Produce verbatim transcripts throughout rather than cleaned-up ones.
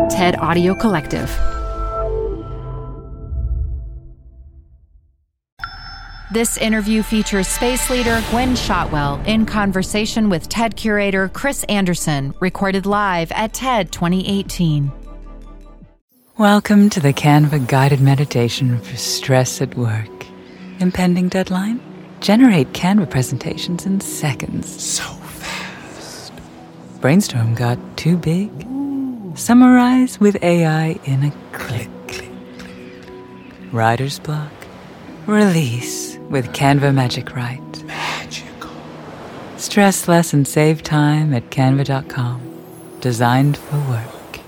TED Audio Collective. This interview features space leader Gwynne Shotwell in conversation with TED curator Chris Anderson, recorded live at TED twenty eighteen. Welcome to the Canva guided meditation for stress at work. Impending deadline? Generate Canva presentations in seconds. So fast. Brainstorm got too big? Ooh. Summarize with A I in a click. click, click. Writer's block? Release with Canva Magic Write. Magical. Stress less and save time at canva dot com. Designed for work.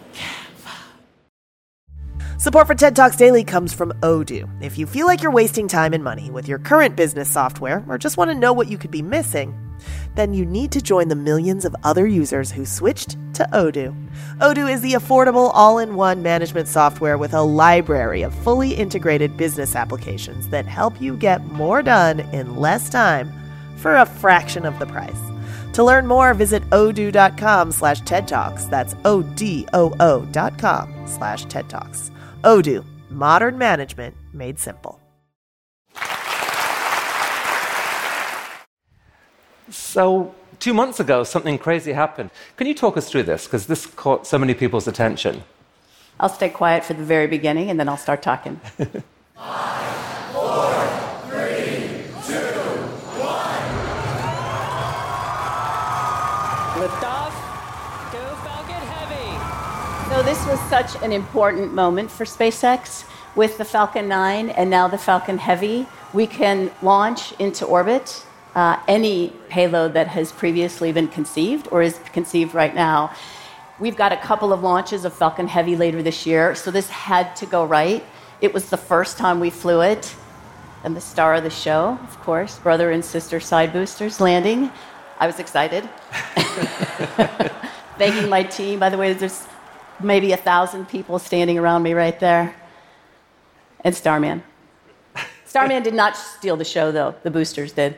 Support for TED Talks Daily comes from Odoo. If you feel like you're wasting time and money with your current business software, or just want to know what you could be missing, then you need to join the millions of other users who switched to Odoo. Odoo is the affordable all-in-one management software with a library of fully integrated business applications that help you get more done in less time for a fraction of the price. To learn more, visit odoo.com slash TED Talks. That's O-D-O-O dot com slash TED Talks. Odoo, modern management made simple. So, two months ago, something crazy happened. Can you talk us through this? Because this caught so many people's attention. I'll stay quiet for the very beginning, and then I'll start talking. Five, four, three, two, one. Liftoff. Go Falcon Heavy. So this was such an important moment for SpaceX. With the Falcon nine and now the Falcon Heavy, we can launch into orbit Uh, any payload that has previously been conceived or is conceived right now. We've got a couple of launches of Falcon Heavy later this year, so this had to go right. It was the first time we flew it, and the star of the show, of course, brother and sister side boosters landing. I was excited. Thanking my team. By the way, there's maybe a thousand people standing around me right there. And Starman. Starman did not steal the show, though. The boosters did.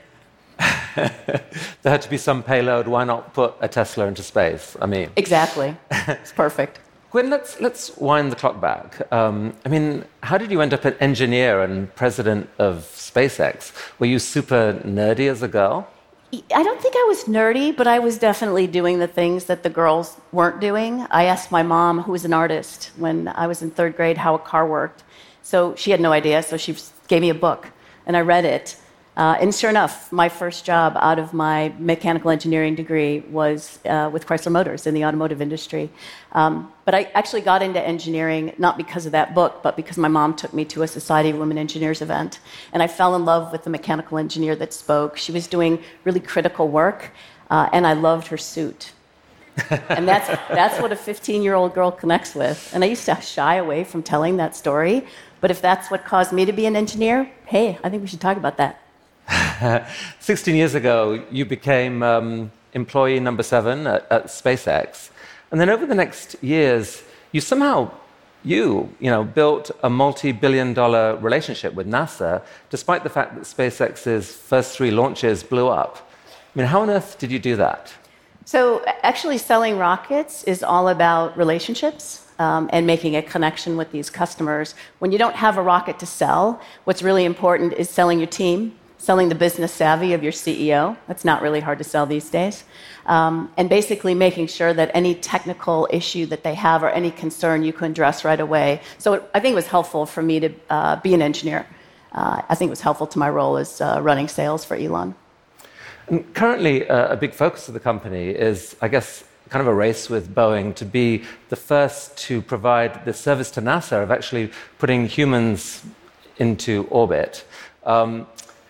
There had to be some payload. Why not put a Tesla into space? I mean, exactly. It's perfect. Gwynne, let's let's wind the clock back. Um, I mean, how did you end up an engineer and president of SpaceX? Were you super nerdy as a girl? I don't think I was nerdy, but I was definitely doing the things that the girls weren't doing. I asked my mom, who was an artist, when I was in third grade, how a car worked. So she had no idea, so she gave me a book, and I read it. Uh, and sure enough, my first job out of my mechanical engineering degree was uh, with Chrysler Motors in the automotive industry. Um, but I actually got into engineering not because of that book, but because my mom took me to a Society of Women Engineers event. And I fell in love with the mechanical engineer that spoke. She was doing really critical work, uh, and I loved her suit. And that's, that's what a fifteen-year-old girl connects with. And I used to shy away from telling that story. But if that's what caused me to be an engineer, hey, I think we should talk about that. sixteen years ago, you became um, employee number seven at, at SpaceX. And then over the next years, you somehow, you, you know, built a multi-billion dollar relationship with NASA, despite the fact that SpaceX's first three launches blew up. I mean, how on earth did you do that? So actually selling rockets is all about relationships. Um, and making a connection with these customers. When you don't have a rocket to sell, what's really important is selling your team, selling the business savvy of your C E O. That's not really hard to sell these days. Um, and basically making sure that any technical issue that they have or any concern you can address right away. So it, I think it was helpful for me to uh, be an engineer. Uh, I think it was helpful to my role as uh, running sales for Elon. And currently, uh, a big focus of the company is, I guess, kind of a race with Boeing to be the first to provide the service to NASA of actually putting humans into orbit. Um,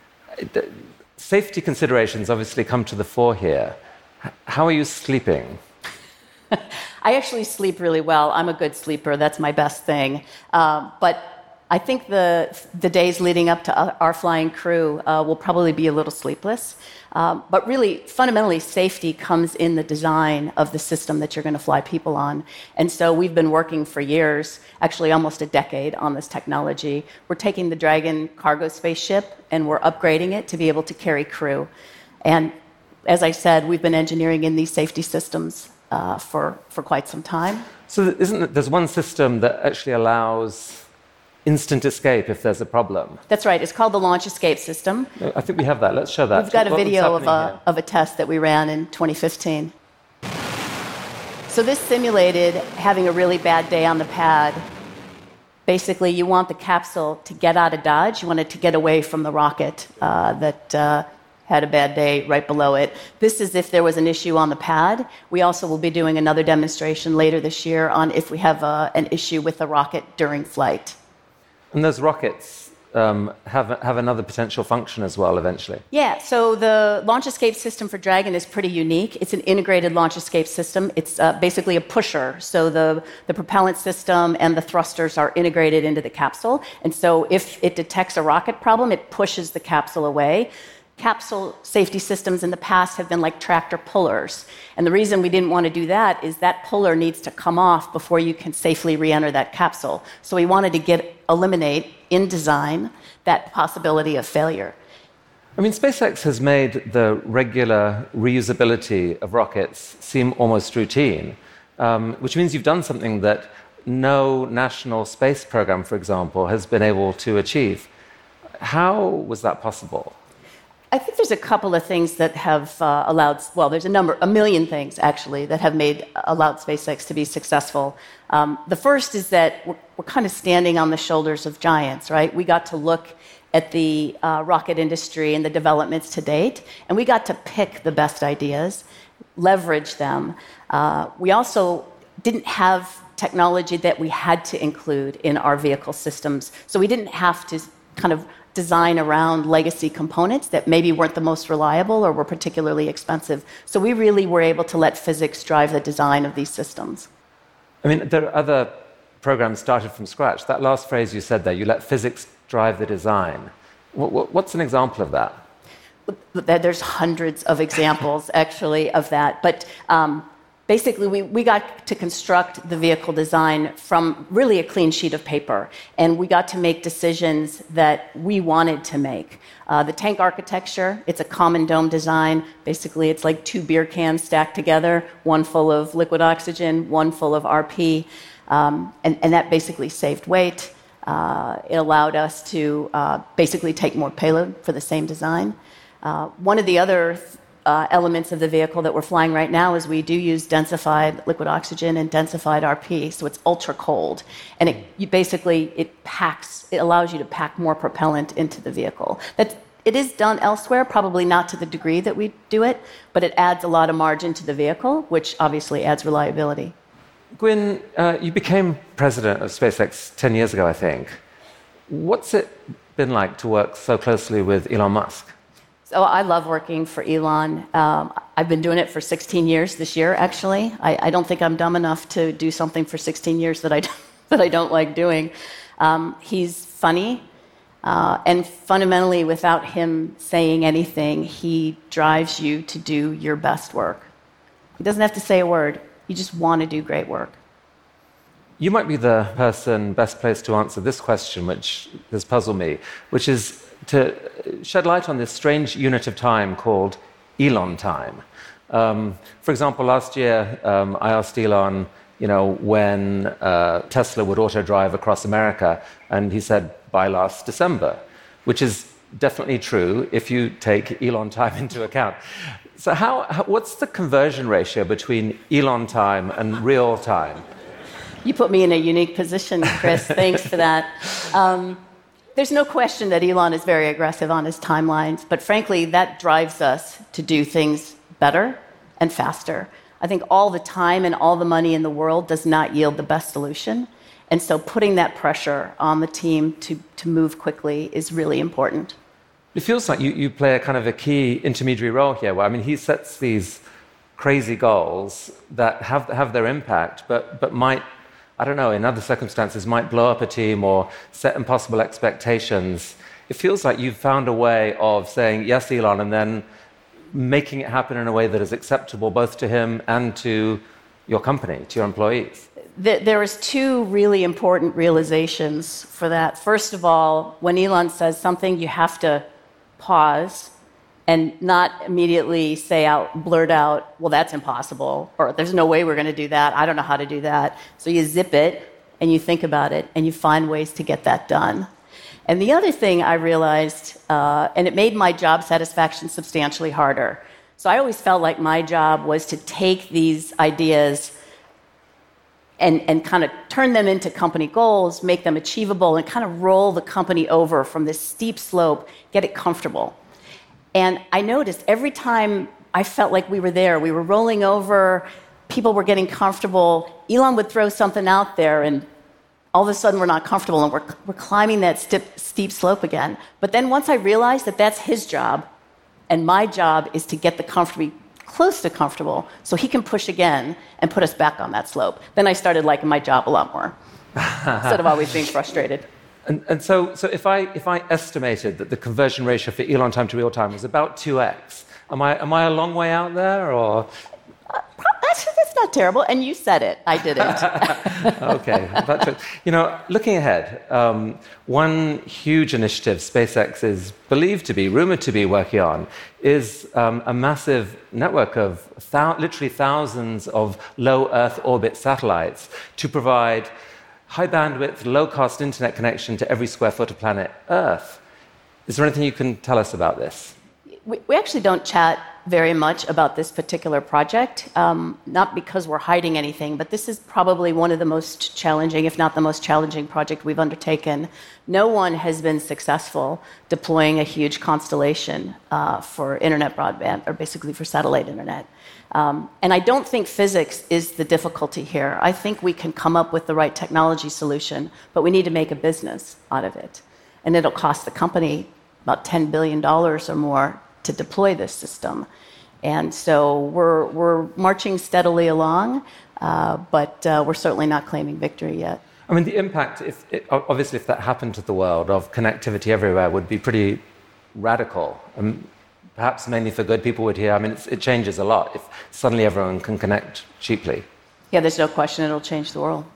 safety considerations obviously come to the fore here. How are you sleeping? I actually sleep really well. I'm a good sleeper. That's my best thing. Um, but I think the the days leading up to our flying crew uh, will probably be a little sleepless. Um, but really, fundamentally, safety comes in the design of the system that you're going to fly people on. And so we've been working for years, actually almost a decade, on this technology. We're taking the Dragon cargo spaceship and we're upgrading it to be able to carry crew. And as I said, we've been engineering in these safety systems uh, for, for quite some time. So isn't it, there's one system that actually allows instant escape if there's a problem? That's right. It's called the Launch Escape System. I think we have that. Let's show that. We've got a What- video what's of a, happening of a test that we ran in twenty fifteen. So this simulated having a really bad day on the pad. Basically, you want the capsule to get out of Dodge. You want it to get away from the rocket uh, that uh, had a bad day right below it. This is if there was an issue on the pad. We also will be doing another demonstration later this year on if we have uh, an issue with the rocket during flight. And those rockets um, have, have another potential function as well eventually. Yeah, so the launch escape system for Dragon is pretty unique. It's an integrated launch escape system. It's uh, basically a pusher. So the, the propellant system and the thrusters are integrated into the capsule. And so if it detects a rocket problem, it pushes the capsule away. Capsule safety systems in the past have been like tractor pullers. And the reason we didn't want to do that is that puller needs to come off before you can safely re-enter that capsule. So we wanted to get eliminate in design that possibility of failure. I mean, SpaceX has made the regular reusability of rockets seem almost routine, um, which means you've done something that no national space program, for example, has been able to achieve. How was that possible? I think there's a couple of things that have uh, allowed, well, there's a number, a million things actually, that have made, allowed SpaceX to be successful. Um, the first is that we're, we're kind of standing on the shoulders of giants, right? We got to look at the uh, rocket industry and the developments to date, and we got to pick the best ideas, leverage them. Uh, we also didn't have technology that we had to include in our vehicle systems, so we didn't have to kind of design around legacy components that maybe weren't the most reliable or were particularly expensive. So we really were able to let physics drive the design of these systems. I mean, there are other programs started from scratch. That last phrase you said there, you let physics drive the design. What's an example of that? There's hundreds of examples, actually, of that. But um, basically, we, we got to construct the vehicle design from really a clean sheet of paper. And we got to make decisions that we wanted to make. Uh, the tank architecture, it's a common dome design. Basically, it's like two beer cans stacked together, one full of liquid oxygen, one full of R P. Um, and, and that basically saved weight. Uh, it allowed us to uh, basically take more payload for the same design. Uh, one of the other uh, elements of the vehicle that we're flying right now is we do use densified liquid oxygen and densified R P, so it's ultra cold, and it you basically it packs. It allows you to pack more propellant into the vehicle. That it is done elsewhere, probably not to the degree that we do it, but it adds a lot of margin to the vehicle, which obviously adds reliability. Gwyn, uh, you became president of SpaceX ten years ago, I think. What's it been like to work so closely with Elon Musk? So I love working for Elon. Um, I've been doing it for sixteen years this year, actually. I, I don't think I'm dumb enough to do something for sixteen years that I, that I don't like doing. Um, he's funny, uh, and fundamentally, without him saying anything, he drives you to do your best work. He doesn't have to say a word. You just want to do great work. You might be the person best placed to answer this question, which has puzzled me, which is to shed light on this strange unit of time called Elon time. Um, for example, last year um, I asked Elon, you know, when uh, Tesla would auto-drive across America, and he said, by last December, which is definitely true if you take Elon time into account. So how, how, what's the conversion ratio between Elon time and real time? You put me in a unique position, Chris. Thanks for that. Um, there's no question that Elon is very aggressive on his timelines, but frankly, that drives us to do things better and faster. I think all the time and all the money in the world does not yield the best solution. And so putting that pressure on the team to, to move quickly is really important. It feels like you, you play a kind of a key intermediary role here, where, I mean, he sets these crazy goals that have, have their impact, but, but might, I don't know, in other circumstances, might blow up a team or set impossible expectations. It feels like you've found a way of saying, yes, Elon, and then making it happen in a way that is acceptable both to him and to your company, to your employees. There is two really important realizations for that. First of all, when Elon says something, you have to pause and not immediately say out, blurt out, well, that's impossible, or there's no way we're going to do that. I don't know how to do that. So you zip it, and you think about it, and you find ways to get that done. And the other thing I realized, uh, and it made my job satisfaction substantially harder. So I always felt like my job was to take these ideas and, and kind of turn them into company goals, make them achievable, and kind of roll the company over from this steep slope, get it comfortable. And I noticed every time I felt like we were there, we were rolling over, people were getting comfortable, Elon would throw something out there, and all of a sudden we're not comfortable, and we're, we're climbing that steep, steep slope again. But then once I realized that that's his job, and my job is to get the comfortable, close to comfortable, so he can push again and put us back on that slope, then I started liking my job a lot more, instead of always being frustrated. And, and so, so if I if I estimated that the conversion ratio for Elon time to real time was about two x, am I am I a long way out there, or? Uh, that's, that's not terrible. And you said it. I didn't. Okay. That's, you know, looking ahead, um, one huge initiative SpaceX is believed to be, rumored to be working on, is um, a massive network of thou- literally thousands of low Earth orbit satellites to provide high bandwidth, low cost internet connection to every square foot of planet Earth. Is there anything you can tell us about this? We, we actually don't chat very much about this particular project, um, not because we're hiding anything, but this is probably one of the most challenging, if not the most challenging project we've undertaken. No one has been successful deploying a huge constellation uh, for internet broadband, or basically for satellite internet. Um, and I don't think physics is the difficulty here. I think we can come up with the right technology solution, but we need to make a business out of it. And it'll cost the company about ten billion dollars or more to deploy this system. And so we're, we're marching steadily along, uh, but uh, we're certainly not claiming victory yet. I mean, the impact, if it, obviously, if that happened to the world, of connectivity everywhere would be pretty radical. Um, perhaps mainly for good, people would hear, I mean, it's, it changes a lot if suddenly everyone can connect cheaply. Yeah, there's no question it'll change the world.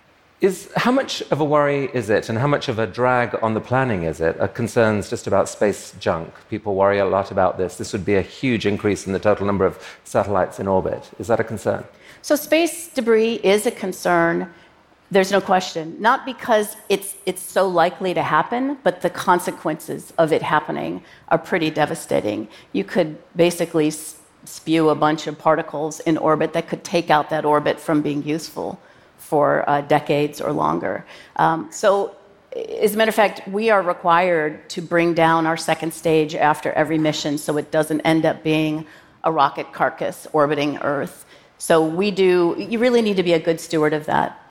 Is, how much of a worry is it, and how much of a drag on the planning is it? Are concerns just about space junk? People worry a lot about this. This would be a huge increase in the total number of satellites in orbit. Is that a concern? So space debris is a concern. There's no question. Not because it's, it's so likely to happen, but the consequences of it happening are pretty devastating. You could basically spew a bunch of particles in orbit that could take out that orbit from being useful for uh, decades or longer. Um, so, as a matter of fact, we are required to bring down our second stage after every mission so it doesn't end up being a rocket carcass orbiting Earth. So we do, you really need to be a good steward of that.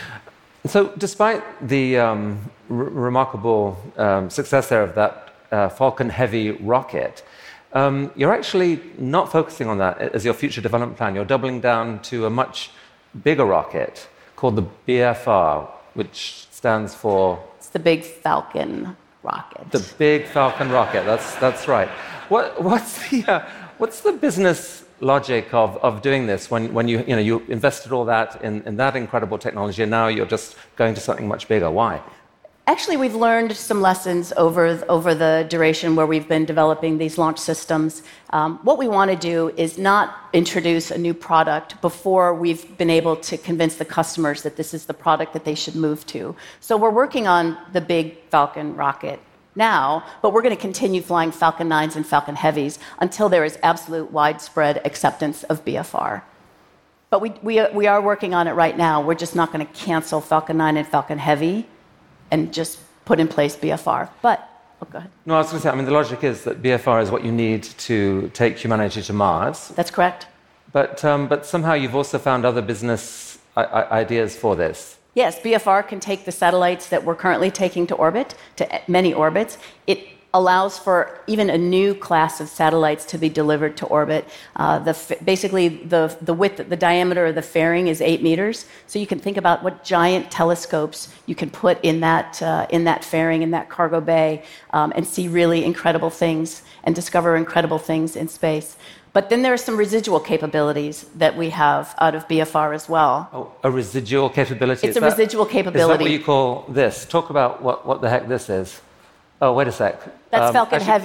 So despite the um, r- remarkable um, success there of that uh, Falcon Heavy rocket, um, you're actually not focusing on that as your future development plan. You're doubling down to a much bigger rocket called the B F R, which stands for... It's the Big Falcon rocket. The Big Falcon rocket, that's, that's right. What, what's, the, uh, what's the business logic of, of doing this when, when you, you, know, you invested all that in, in that incredible technology and now you're just going to something much bigger? Why? Actually, we've learned some lessons over, over the duration where we've been developing these launch systems. Um, what we want to do is not introduce a new product before we've been able to convince the customers that this is the product that they should move to. So we're working on the Big Falcon rocket now, but we're going to continue flying Falcon nines and Falcon Heavies until there is absolute widespread acceptance of B F R. But we, we, we are working on it right now. We're just not going to cancel Falcon nine and Falcon Heavy and just put in place B F R. But, oh, go ahead. No, I was going to say, I mean, the logic is that B F R is what you need to take humanity to Mars. That's correct. But, um, but somehow you've also found other business I- I- ideas for this. Yes, B F R can take the satellites that we're currently taking to orbit, to many orbits. It allows for even a new class of satellites to be delivered to orbit. Uh, the, basically, the, the width, the diameter of the fairing is eight meters. So you can think about what giant telescopes you can put in that, uh, in that fairing, in that cargo bay, um, and see really incredible things and discover incredible things in space. But then there are some residual capabilities that we have out of B F R as well. Oh, a residual capability? It's is a that, residual capability. Is that what you call this? Talk about what, what the heck this is. Oh, wait a sec. That's um, Falcon actually, Heavy.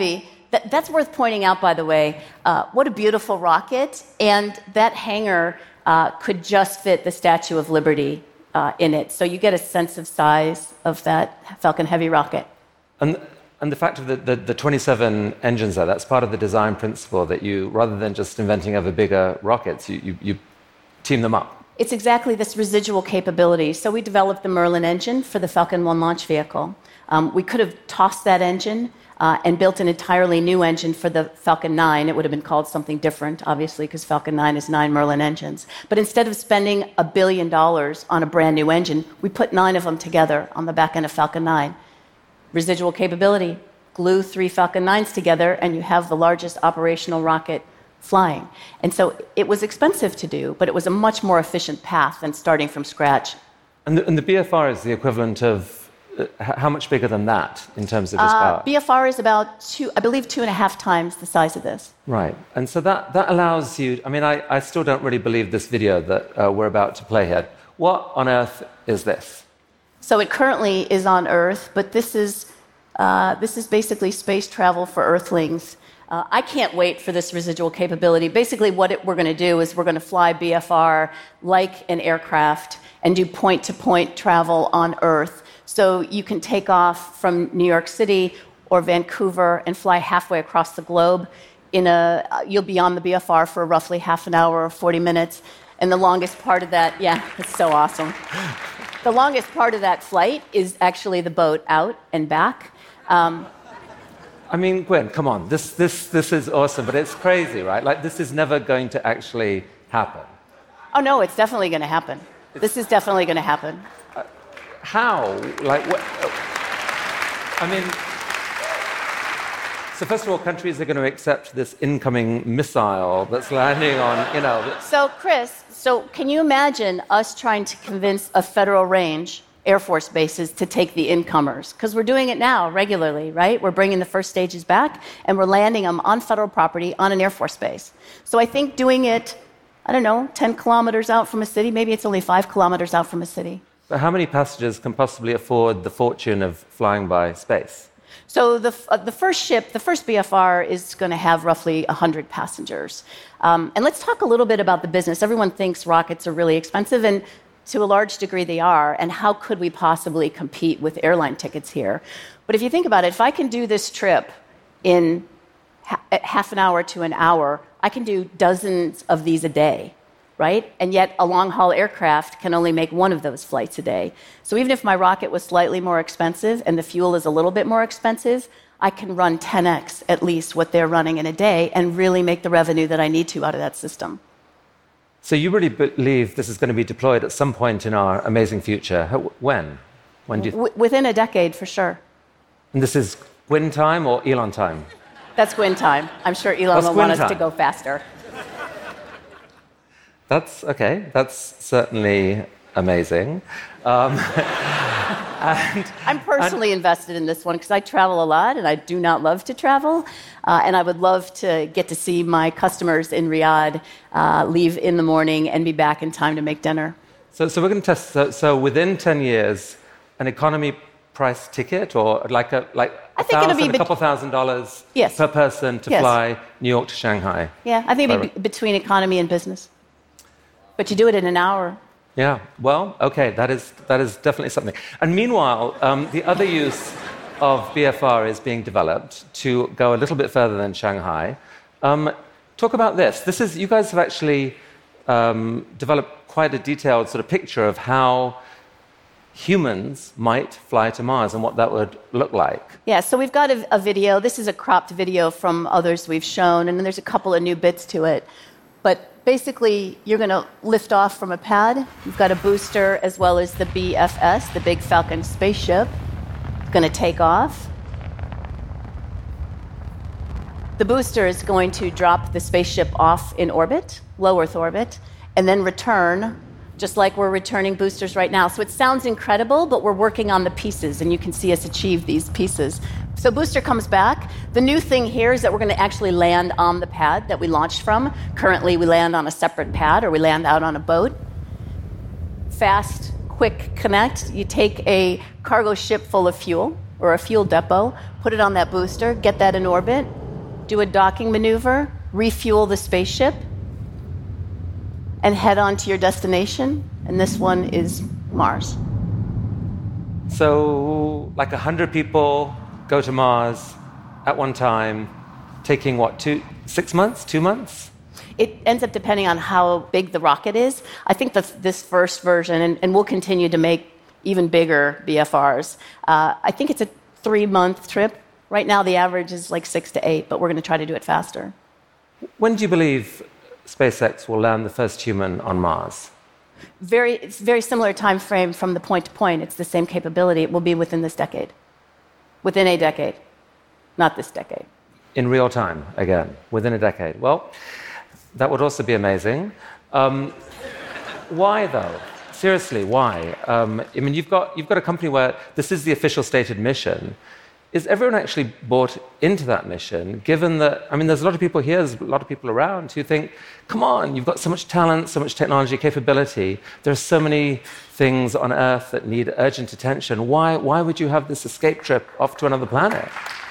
that, that's worth pointing out, by the way. Uh, what a beautiful rocket. And that hangar uh, could just fit the Statue of Liberty uh, in it. So you get a sense of size of that Falcon Heavy rocket. And, and the fact of the, the, the twenty-seven engines there, that's part of the design principle that you, rather than just inventing ever bigger rockets, you, you, you team them up. It's exactly this residual capability. So we developed the Merlin engine for the Falcon one launch vehicle. Um, we could have tossed that engine uh, and built an entirely new engine for the Falcon nine. It would have been called something different, obviously, because Falcon nine is nine Merlin engines. But instead of spending a billion dollars on a brand new engine, we put nine of them together on the back end of Falcon nine. Residual capability. Glue three Falcon nines together, and you have the largest operational rocket flying. And so it was expensive to do, but it was a much more efficient path than starting from scratch. And the, and the B F R is the equivalent of, uh, how much bigger than that in terms of its uh, power? B F R is about two, I believe, two and a half times the size of this. Right. And so that, that allows you, I mean, I, I still don't really believe this video that uh, we're about to play here. What on earth is this? So it currently is on Earth, but this is, uh, this is basically space travel for Earthlings. Uh, I can't wait for this residual capability. Basically, what it, we're going to do is we're going to fly B F R like an aircraft and do point-to-point travel on Earth. So you can take off from New York City or Vancouver and fly halfway across the globe. In a, you'll be on the B F R for roughly half an hour or forty minutes. And the longest part of that, yeah, it's so awesome. The longest part of that flight is actually the boat out and back. Um, I mean, Gwen, come on. This, this, this is awesome, but it's crazy, right? Like, this is never going to actually happen. Oh, no, it's definitely going to happen. It's, this is definitely going to happen. Uh, how? Like, what? I mean, so first of all, countries are going to accept this incoming missile that's landing on, you know... So, Chris, so can you imagine us trying to convince a federal range Air Force bases to take the incomers? Because we're doing it now regularly, right? We're bringing the first stages back, and we're landing them on federal property on an Air Force base. So I think doing it, I don't know, ten kilometers out from a city, maybe it's only five kilometers out from a city. But how many passengers can possibly afford the fortune of flying by space? So the, uh, the first ship, the first B F R, is going to have roughly one hundred passengers. Um, and let's talk a little bit about the business. Everyone thinks rockets are really expensive, and to a large degree they are, and how could we possibly compete with airline tickets here? But if you think about it, if I can do this trip in ha- half an hour to an hour, I can do dozens of these a day, right? And yet a long-haul aircraft can only make one of those flights a day. So even if my rocket was slightly more expensive and the fuel is a little bit more expensive, I can run ten x at least what they're running in a day and really make the revenue that I need to out of that system. So you really believe this is going to be deployed at some point in our amazing future? When? When do you... W- within a decade, for sure. And this is Gwyn time or Elon time? That's Gwyn time. I'm sure Elon That's will Gwyn want us time. to go faster. That's okay. That's certainly amazing. Um, and, I'm personally and, invested in this one because I travel a lot and I do not love to travel. Uh, and I would love to get to see my customers in Riyadh uh, leave in the morning and be back in time to make dinner. So, so we're going to test. So, so within ten years, an economy price ticket, or like a like I a, think thousand, it'll be a couple thousand dollars yes. per person to yes. fly New York to Shanghai. Yeah, I think it'd be between economy and business. But you do it in an hour. Yeah, well, okay, that is, that is definitely something. And meanwhile, um, the other use of B F R is being developed to go a little bit further than Shanghai. Um, talk about this. This is, you guys have actually um, developed quite a detailed sort of picture of how humans might fly to Mars and what that would look like. Yeah, so we've got a, a video. This is a cropped video from others we've shown, and then there's a couple of new bits to it. But basically, you're going to lift off from a pad. You've got a booster as well as the B F S, the Big Falcon spaceship. It's going to take off. The booster is going to drop the spaceship off in orbit, low Earth orbit, and then return, just like we're returning boosters right now. So it sounds incredible, but we're working on the pieces, and you can see us achieve these pieces. So booster comes back. The new thing here is that we're going to actually land on the pad that we launched from. Currently, we land on a separate pad, or we land out on a boat. Fast, quick connect. You take a cargo ship full of fuel, or a fuel depot, put it on that booster, get that in orbit, do a docking maneuver, refuel the spaceship, and head on to your destination. And this one is Mars. So, like one hundred people go to Mars at one time, taking what, two, six months, two months? It ends up depending on how big the rocket is. I think the, this first version, and, and we'll continue to make even bigger B F Rs, uh, I think it's a three-month trip. Right now, the average is like six to eight, but we're going to try to do it faster. When do you believe SpaceX will land the first human on Mars? Very, it's a very similar time frame from the point to point. It's the same capability. It will be within this decade. Within a decade, not this decade. In real time, again, within a decade. Well, that would also be amazing. Um, why, though? Seriously, why? Um, I mean, you've got, you've got a company where this is the official stated mission. Is everyone actually bought into that mission, given that, I mean, there's a lot of people here, there's a lot of people around who think, come on, you've got so much talent, so much technology capability, there are so many things on Earth that need urgent attention. Why, why would you have this escape trip off to another planet?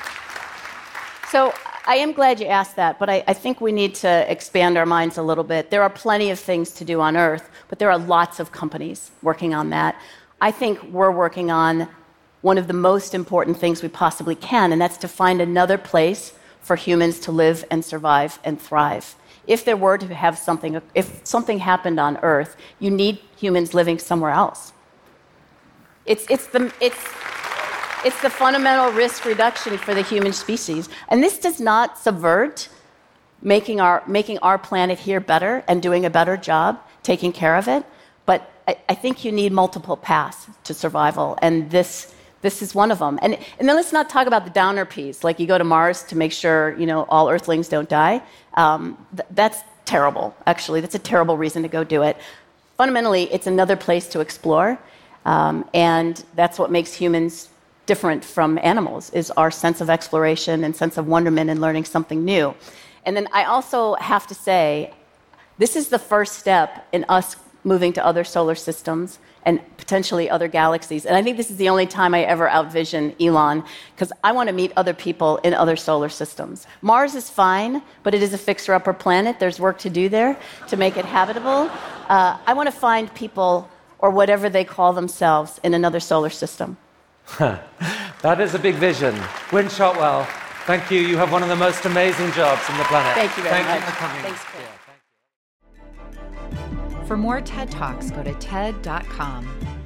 So I am glad you asked that, but I, I think we need to expand our minds a little bit. There are plenty of things to do on Earth, but there are lots of companies working on that. I think we're working on one of the most important things we possibly can, and that's to find another place for humans to live and survive and thrive. If there were to have something, if something happened on Earth, you need humans living somewhere else. It's, it's, the, it's, it's the fundamental risk reduction for the human species. And this does not subvert making our, making our planet here better and doing a better job taking care of it, but I, I think you need multiple paths to survival, and this This is one of them. And, and then let's not talk about the downer piece, like you go to Mars to make sure, you know, all Earthlings don't die. Um, th- that's terrible, actually. That's a terrible reason to go do it. Fundamentally, it's another place to explore, um, and that's what makes humans different from animals, is our sense of exploration and sense of wonderment and learning something new. And then I also have to say, this is the first step in us moving to other solar systems and potentially other galaxies. And I think this is the only time I ever outvision Elon, because I want to meet other people in other solar systems. Mars is fine, but it is a fixer-upper planet. There's work to do there to make it habitable. Uh, I want to find people, or whatever they call themselves, in another solar system. That is a big vision. Wynne Shotwell, thank you. You have one of the most amazing jobs on the planet. Thank you very thank much. You for coming. Thanks, Chris. Yeah, thank you. For more TED Talks, go to T E D dot com.